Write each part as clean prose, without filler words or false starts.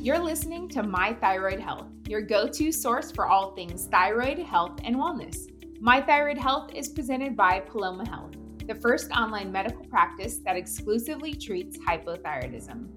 You're listening to My Thyroid Health, your go-to source for all things thyroid, health, and wellness. My Thyroid Health is presented by Paloma Health, the first online medical practice that exclusively treats hypothyroidism.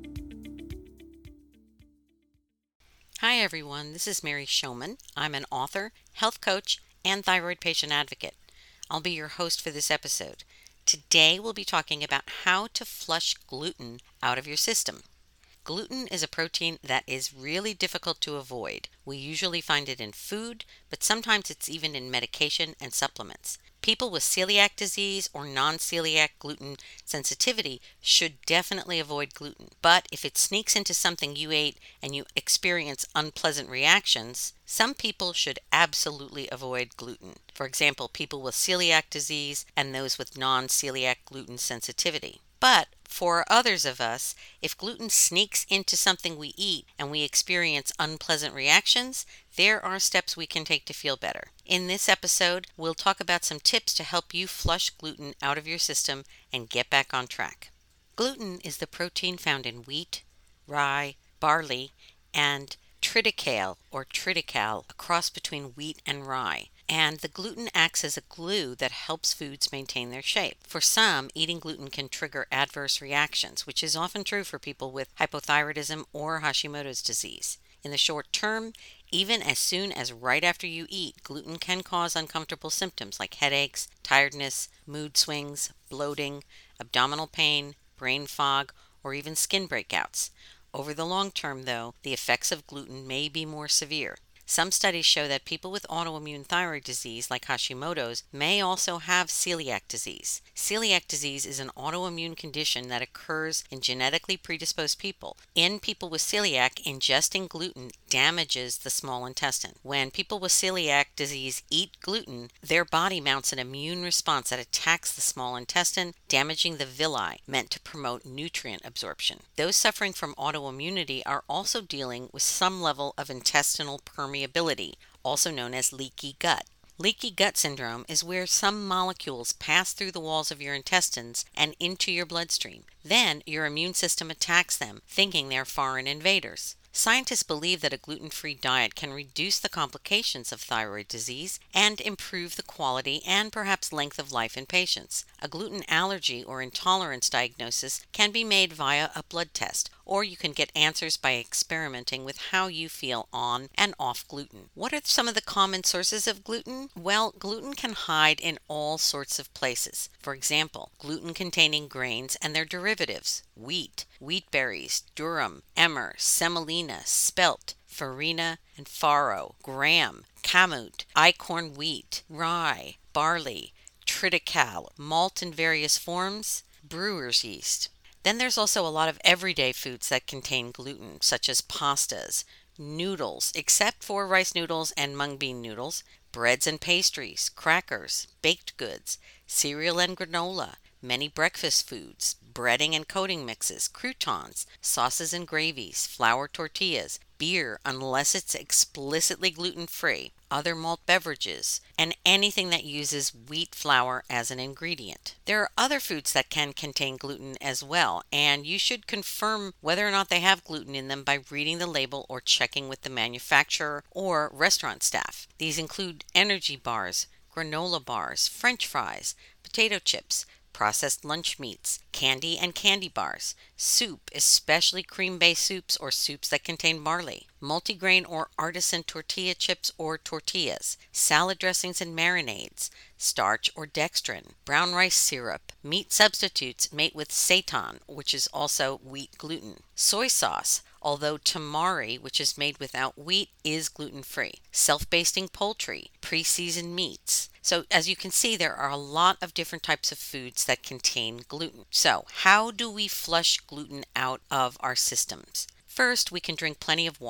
Hi everyone, this is Mary Showman. I'm an author, health coach, and thyroid patient advocate. I'll be your host for this episode. Today we'll be talking about how to flush gluten out of your system. Gluten is a protein that is really difficult to avoid. We usually find it in food, but sometimes it's even in medication and supplements. People with celiac disease or non-celiac gluten sensitivity should definitely avoid gluten. But if it sneaks into something you ate and you experience unpleasant reactions, some people should absolutely avoid gluten. For example, people with celiac disease and those with non-celiac gluten sensitivity. But for others of us, if gluten sneaks into something we eat and we experience unpleasant reactions, there are steps we can take to feel better. In this episode, we'll talk about some tips to help you flush gluten out of your system and get back on track. Gluten is the protein found in wheat, rye, barley, and triticale or triticale, a cross between wheat and rye. And the gluten acts as a glue that helps foods maintain their shape. For some, eating gluten can trigger adverse reactions, which is often true for people with hypothyroidism or Hashimoto's disease. In the short term, even as soon as right after you eat, gluten can cause uncomfortable symptoms like headaches, tiredness, mood swings, bloating, abdominal pain, brain fog, or even skin breakouts. Over the long term, though, the effects of gluten may be more severe. Some studies show that people with autoimmune thyroid disease like Hashimoto's may also have celiac disease. Celiac disease is an autoimmune condition that occurs in genetically predisposed people. In people with celiac, ingesting gluten damages the small intestine. When people with celiac disease eat gluten, their body mounts an immune response that attacks the small intestine, damaging the villi meant to promote nutrient absorption. Those suffering from autoimmunity are also dealing with some level of intestinal permeability, also known as leaky gut. Leaky gut syndrome is where some molecules pass through the walls of your intestines and into your bloodstream. Then your immune system attacks them, thinking they're foreign invaders. Scientists believe that a gluten-free diet can reduce the complications of thyroid disease and improve the quality and perhaps length of life in patients. A gluten allergy or intolerance diagnosis can be made via a blood test, or you can get answers by experimenting with how you feel on and off gluten. What are some of the common sources of gluten? Well, gluten can hide in all sorts of places. For example, gluten-containing grains and their derivatives, wheat, wheat berries, durum, emmer, semolina, spelt, farina, and farro, gram, kamut, einkorn wheat, rye, barley, triticale, malt in various forms, brewer's yeast. Then there's also a lot of everyday foods that contain gluten, such as pastas, noodles, except for rice noodles and mung bean noodles, breads and pastries, crackers, baked goods, cereal and granola, many breakfast foods, breading and coating mixes, croutons, sauces and gravies, flour tortillas, beer unless it's explicitly gluten-free, other malt beverages, and anything that uses wheat flour as an ingredient. There are other foods that can contain gluten as well, and you should confirm whether or not they have gluten in them by reading the label or checking with the manufacturer or restaurant staff. These include energy bars, granola bars, French fries, potato chips, processed lunch meats, candy and candy bars, soup, especially cream-based soups or soups that contain barley, multigrain or artisan tortilla chips or tortillas, salad dressings and marinades, starch or dextrin, brown rice syrup, meat substitutes made with seitan, which is also wheat gluten, soy sauce, although tamari, which is made without wheat, is gluten-free, self-basting poultry, pre-seasoned meats. So as you can see, there are a lot of different types of foods that contain gluten. So how do we flush gluten out of our systems? First, we can drink plenty of water.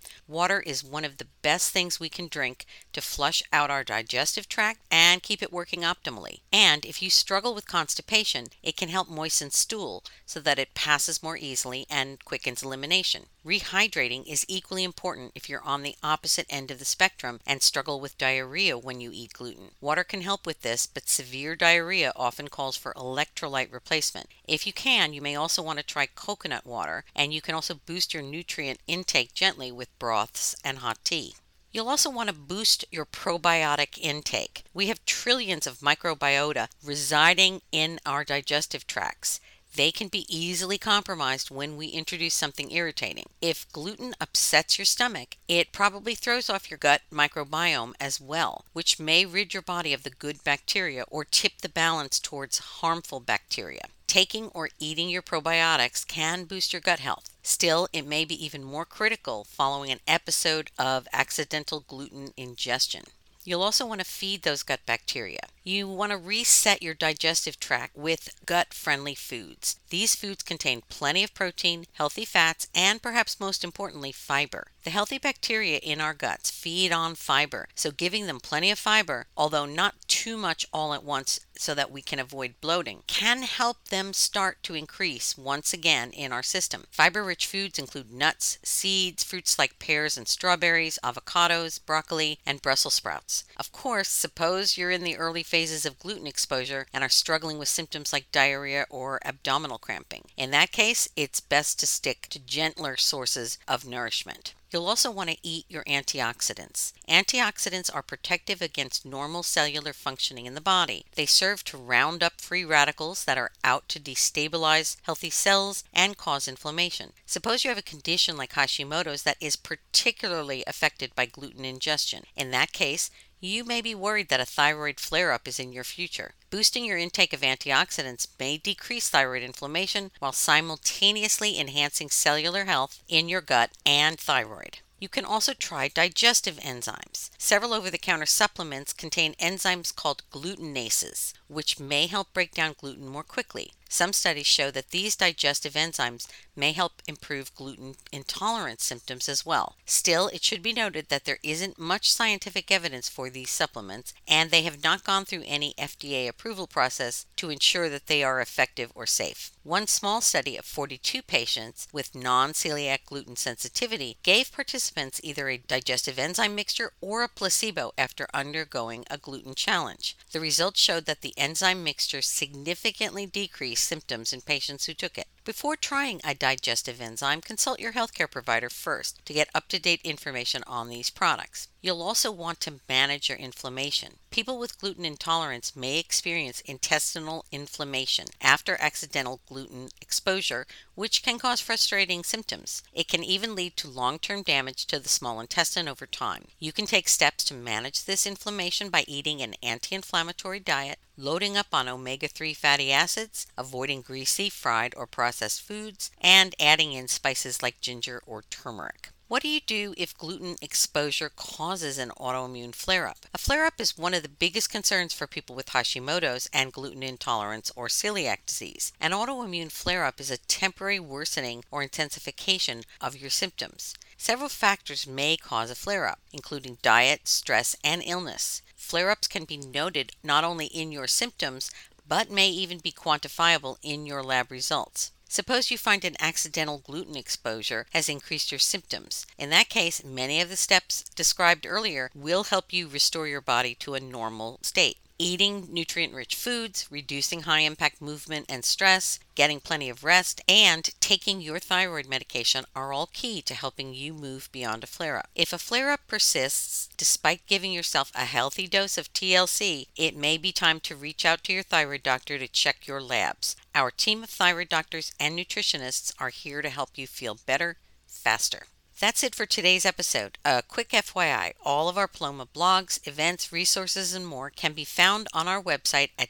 Water is one of the best things we can drink to flush out our digestive tract and keep it working optimally. And if you struggle with constipation, it can help moisten stool so that it passes more easily and quickens elimination. Rehydrating is equally important if you're on the opposite end of the spectrum and struggle with diarrhea when you eat gluten. Water can help with this, but severe diarrhea often calls for electrolyte replacement. If you can, you may also want to try coconut water, and you can also boost your nutrient intake gently with broths and hot tea. You'll also want to boost your probiotic intake. We have trillions of microbiota residing in our digestive tracts. They can be easily compromised when we introduce something irritating. If gluten upsets your stomach, it probably throws off your gut microbiome as well, which may rid your body of the good bacteria or tip the balance towards harmful bacteria. Taking or eating your probiotics can boost your gut health. Still, it may be even more critical following an episode of accidental gluten ingestion. You'll also want to feed those gut bacteria. You want to reset your digestive tract with gut-friendly foods. These foods contain plenty of protein, healthy fats, and perhaps most importantly, fiber. The healthy bacteria in our guts feed on fiber, so giving them plenty of fiber, although not too much all at once so that we can avoid bloating, can help them start to increase once again in our system. Fiber-rich foods include nuts, seeds, fruits like pears and strawberries, avocados, broccoli, and Brussels sprouts. Of course, suppose you're in the early phases of gluten exposure and are struggling with symptoms like diarrhea or abdominal cramping. In that case, it's best to stick to gentler sources of nourishment. You'll also want to eat your antioxidants. Antioxidants are protective against normal cellular functioning in the body. They serve to round up free radicals that are out to destabilize healthy cells and cause inflammation. Suppose you have a condition like Hashimoto's that is particularly affected by gluten ingestion. In that case, you may be worried that a thyroid flare-up is in your future. Boosting your intake of antioxidants may decrease thyroid inflammation while simultaneously enhancing cellular health in your gut and thyroid. You can also try digestive enzymes. Several over-the-counter supplements contain enzymes called glutenases, which may help break down gluten more quickly. Some studies show that these digestive enzymes may help improve gluten intolerance symptoms as well. Still, it should be noted that there isn't much scientific evidence for these supplements, and they have not gone through any FDA approval process to ensure that they are effective or safe. One small study of 42 patients with non-celiac gluten sensitivity gave participants either a digestive enzyme mixture or a placebo after undergoing a gluten challenge. The results showed that the enzyme mixture significantly decreased symptoms in patients who took it. Before trying a digestive enzyme, consult your healthcare provider first to get up-to-date information on these products. You'll also want to manage your inflammation. People with gluten intolerance may experience intestinal inflammation after accidental gluten exposure, which can cause frustrating symptoms. It can even lead to long-term damage to the small intestine over time. You can take steps to manage this inflammation by eating an anti-inflammatory diet, loading up on omega-3 fatty acids, avoiding greasy, fried, or processed foods, and adding in spices like ginger or turmeric. What do you do if gluten exposure causes an autoimmune flare-up? A flare-up is one of the biggest concerns for people with Hashimoto's and gluten intolerance or celiac disease. An autoimmune flare-up is a temporary worsening or intensification of your symptoms. Several factors may cause a flare-up, including diet, stress, and illness. Flare-ups can be noted not only in your symptoms, but may even be quantifiable in your lab results. Suppose you find an accidental gluten exposure has increased your symptoms. In that case, many of the steps described earlier will help you restore your body to a normal state. Eating nutrient-rich foods, reducing high-impact movement and stress, getting plenty of rest, and taking your thyroid medication are all key to helping you move beyond a flare-up. If a flare-up persists, despite giving yourself a healthy dose of TLC, it may be time to reach out to your thyroid doctor to check your labs. Our team of thyroid doctors and nutritionists are here to help you feel better, faster. That's it for today's episode. A quick FYI, all of our Paloma blogs, events, resources, and more can be found on our website at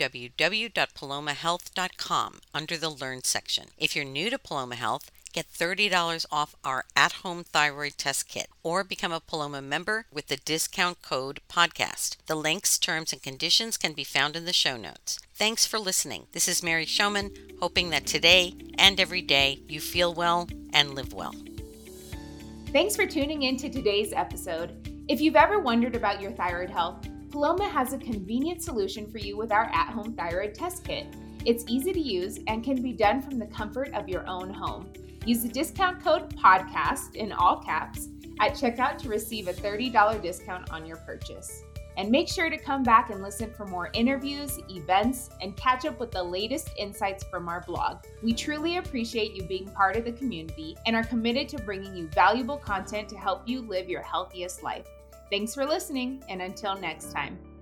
www.palomahealth.com under the Learn section. If you're new to Paloma Health, get $30 off our at-home thyroid test kit or become a Paloma member with the discount code podcast. The links, terms, and conditions can be found in the show notes. Thanks for listening. This is Mary Showman, hoping that today and every day you feel well and live well. Thanks for tuning in to today's episode. If you've ever wondered about your thyroid health, Paloma has a convenient solution for you with our at-home thyroid test kit. It's easy to use and can be done from the comfort of your own home. Use the discount code PODCAST in all caps at checkout to receive a $30 discount on your purchase. And make sure to come back and listen for more interviews, events, and catch up with the latest insights from our blog. We truly appreciate you being part of the community and are committed to bringing you valuable content to help you live your healthiest life. Thanks for listening, and until next time.